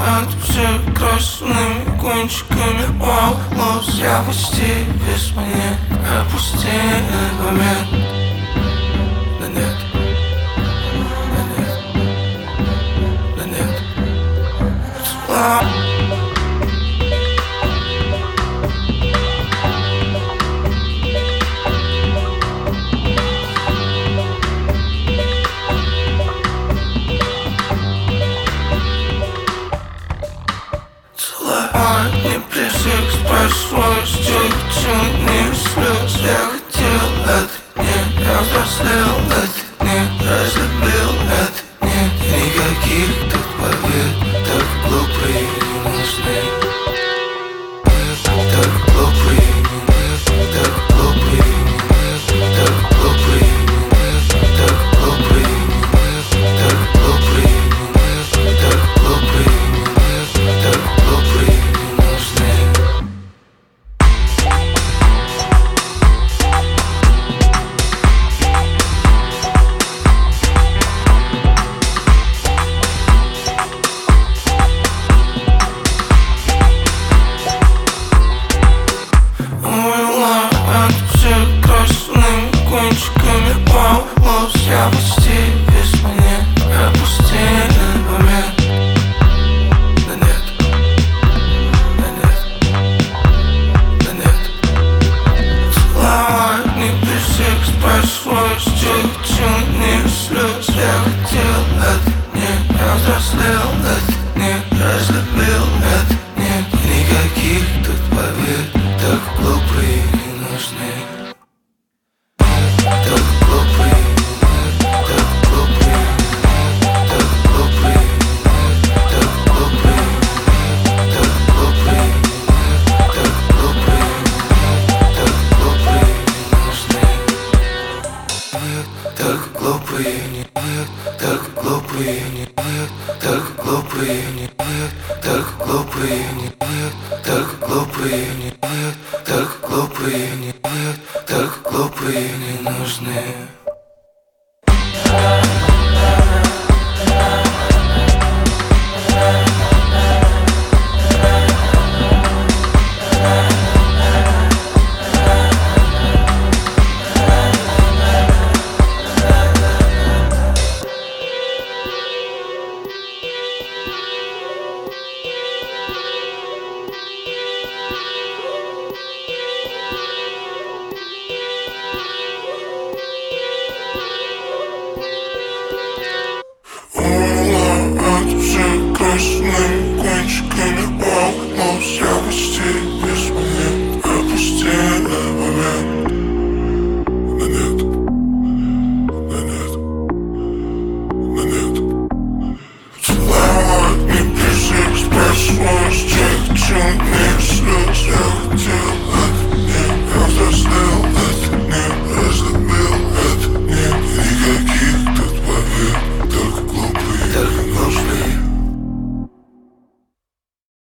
от всех красными кончиками волос. Я почти без монет, опустили момент. Да нет, да нет, да нет. Не присек, спрашиваю, с течением слез. Я хотел это, нет, я взрослел это, нет, разлюбил это, нет. Никаких тут побед, так глупые не нужны. Так глупые не нужны, так глупые не нужны, так глупые не нужны, так глупые не нужны, так глупые не нужны, так глупые не нужны, так глупые. Кончиками волос. Я почти без монет, опустили момент. Да нет, да нет, да нет. Целовать не присек, спрашиваю, с течением слез. Я хотел это, нет, я взрослел это, нет, разлюбил это, нет. Никаких тут побед, так глупые не нужны. Так глупые не нет, так глупые не нет, так глупые не нет, так глупые не нет, так глупые не